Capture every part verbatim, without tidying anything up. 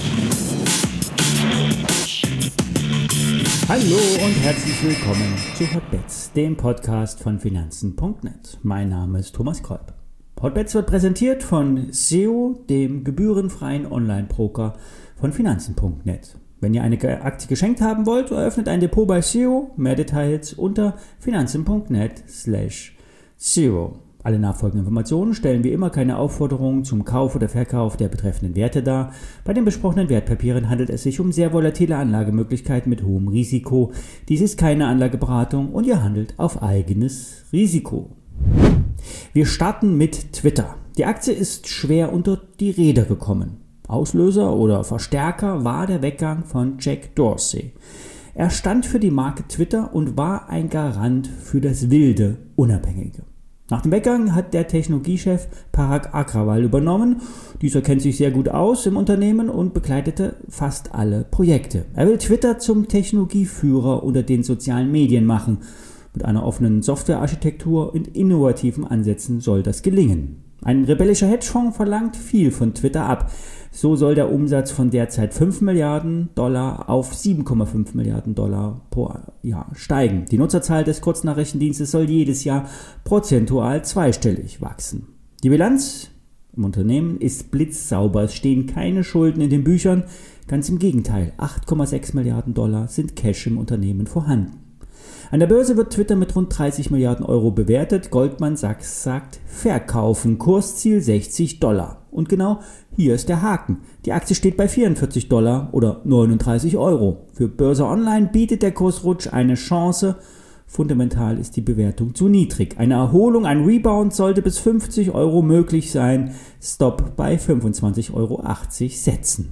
Hallo und herzlich willkommen zu Hotbets, dem Podcast von Finanzen punkt net. Mein Name ist Thomas Kolb. Hotbets wird präsentiert von S E O, dem gebührenfreien Online-Broker von Finanzen punkt net. Wenn ihr eine Aktie geschenkt haben wollt, eröffnet ein Depot bei S E O. Mehr Details unter finanzen punkt net slash S E O. Alle nachfolgenden Informationen stellen wie immer keine Aufforderung zum Kauf oder Verkauf der betreffenden Werte dar. Bei den besprochenen Wertpapieren handelt es sich um sehr volatile Anlagemöglichkeiten mit hohem Risiko. Dies ist keine Anlageberatung und ihr handelt auf eigenes Risiko. Wir starten mit Twitter. Die Aktie ist schwer unter die Räder gekommen. Auslöser oder Verstärker war der Weggang von Jack Dorsey. Er stand für die Marke Twitter und war ein Garant für das wilde Unabhängige. Nach dem Weggang hat der Technologiechef Parag Agrawal übernommen. Dieser kennt sich sehr gut aus im Unternehmen und begleitete fast alle Projekte. Er will Twitter zum Technologieführer unter den sozialen Medien machen. Mit einer offenen Softwarearchitektur und innovativen Ansätzen soll das gelingen. Ein rebellischer Hedgefonds verlangt viel von Twitter ab. So soll der Umsatz von derzeit fünf Milliarden Dollar auf sieben Komma fünf Milliarden Dollar pro Jahr steigen. Die Nutzerzahl des Kurznachrichtendienstes soll jedes Jahr prozentual zweistellig wachsen. Die Bilanz im Unternehmen ist blitzsauber. Es stehen keine Schulden in den Büchern. Ganz im Gegenteil, acht Komma sechs Milliarden Dollar sind Cash im Unternehmen vorhanden. An der Börse wird Twitter mit rund dreißig Milliarden Euro bewertet. Goldman Sachs sagt verkaufen, Kursziel sechzig Dollar. Und genau hier ist der Haken. Die Aktie steht bei vierundvierzig Dollar oder neununddreißig Euro. Für Börse Online bietet der Kursrutsch eine Chance. Fundamental ist die Bewertung zu niedrig. Eine Erholung, ein Rebound sollte bis fünfzig Euro möglich sein. Stop bei fünfundzwanzig Euro achtzig setzen.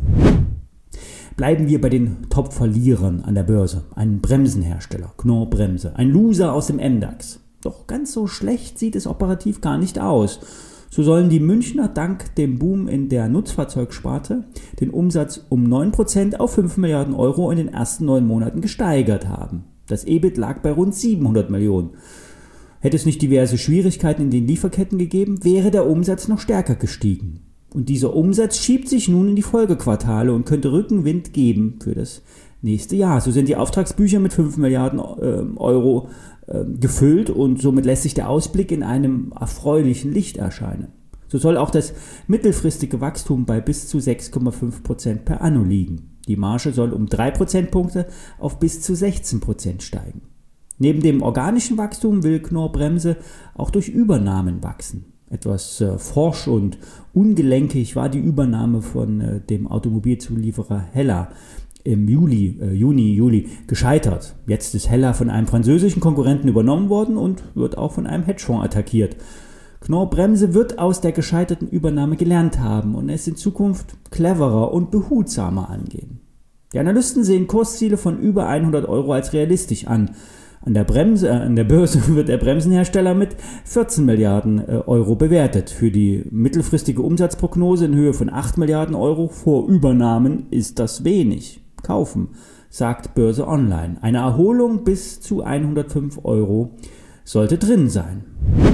Bleiben wir bei den Top-Verlierern an der Börse. Ein Bremsenhersteller, Knorr-Bremse, ein Loser aus dem M DAX. Doch ganz so schlecht sieht es operativ gar nicht aus. So sollen die Münchner dank dem Boom in der Nutzfahrzeugsparte den Umsatz um neun Prozent auf fünf Milliarden Euro in den ersten neun Monaten gesteigert haben. Das E B I T lag bei rund siebenhundert Millionen. Hätte es nicht diverse Schwierigkeiten in den Lieferketten gegeben, wäre der Umsatz noch stärker gestiegen. Und dieser Umsatz schiebt sich nun in die Folgequartale und könnte Rückenwind geben für das nächste Jahr. So sind die Auftragsbücher mit fünf Milliarden Euro äh, gefüllt und somit lässt sich der Ausblick in einem erfreulichen Licht erscheinen. So soll auch das mittelfristige Wachstum bei bis zu sechs Komma fünf Prozent per anno liegen. Die Marge soll um drei Prozentpunkte auf bis zu sechzehn Prozent steigen. Neben dem organischen Wachstum will Knorr-Bremse auch durch Übernahmen wachsen. Etwas äh, forsch und ungelenkig war die Übernahme von äh, dem Automobilzulieferer Hella im Juli, äh, Juni, Juli gescheitert. Jetzt ist Hella von einem französischen Konkurrenten übernommen worden und wird auch von einem Hedgefonds attackiert. Knorr-Bremse wird aus der gescheiterten Übernahme gelernt haben und es in Zukunft cleverer und behutsamer angehen. Die Analysten sehen Kursziele von über hundert Euro als realistisch an. An der, Bremse, äh, an der Börse wird der Bremsenhersteller mit vierzehn Milliarden äh, Euro bewertet. Für die mittelfristige Umsatzprognose in Höhe von acht Milliarden Euro vor Übernahmen ist das wenig. Kaufen, sagt Börse Online. Eine Erholung bis zu hundertfünf Euro sollte drin sein.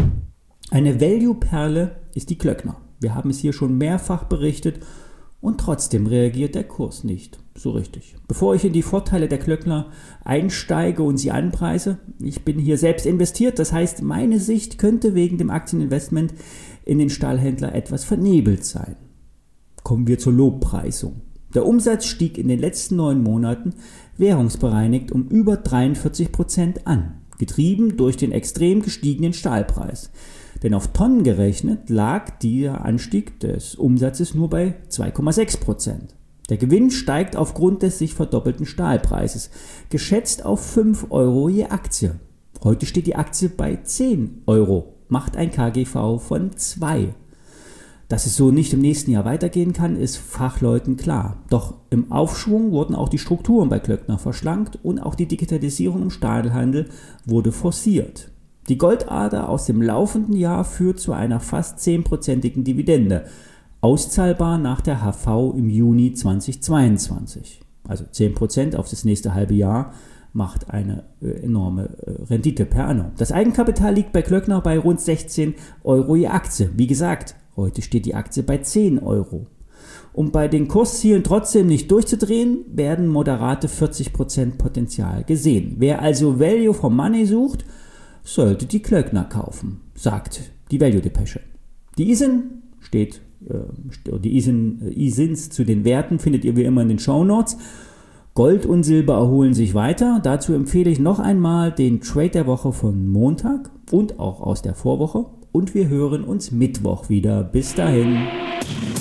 Eine Value-Perle ist die Klöckner. Wir haben es hier schon mehrfach berichtet und trotzdem reagiert der Kurs nicht so richtig. Bevor ich in die Vorteile der Klöckner einsteige und sie anpreise, ich bin hier selbst investiert, das heißt, meine Sicht könnte wegen dem Aktieninvestment in den Stahlhändler etwas vernebelt sein. Kommen wir zur Lobpreisung. Der Umsatz stieg in den letzten neun Monaten währungsbereinigt um über dreiundvierzig Prozent an, getrieben durch den extrem gestiegenen Stahlpreis. Denn auf Tonnen gerechnet lag dieser Anstieg des Umsatzes nur bei zwei Komma sechs Prozent. Der Gewinn steigt aufgrund des sich verdoppelten Stahlpreises, geschätzt auf fünf Euro je Aktie. Heute steht die Aktie bei zehn Euro, macht ein K G V von zwei. Dass es so nicht im nächsten Jahr weitergehen kann, ist Fachleuten klar. Doch im Aufschwung wurden auch die Strukturen bei Klöckner verschlankt und auch die Digitalisierung im Stahlhandel wurde forciert. Die Goldader aus dem laufenden Jahr führt zu einer fast zehnprozentigen Dividende, auszahlbar nach der H V im Juni zweitausendzweiundzwanzig. Also zehn Prozent auf das nächste halbe Jahr macht eine äh, enorme äh, Rendite per anno. Das Eigenkapital liegt bei Klöckner bei rund sechzehn Euro je Aktie. Wie gesagt, heute steht die Aktie bei zehn Euro. Um bei den Kurszielen trotzdem nicht durchzudrehen, werden moderate vierzig Prozent Potenzial gesehen. Wer also Value for Money sucht, sollte die Klöckner kaufen, sagt die Value-Depesche. Die I S I N steht, äh, die I S I N, äh, I S I Ns zu den Werten findet ihr wie immer in den Shownotes. Gold und Silber erholen sich weiter. Dazu empfehle ich noch einmal den Trade der Woche von Montag und auch aus der Vorwoche. Und wir hören uns Mittwoch wieder. Bis dahin.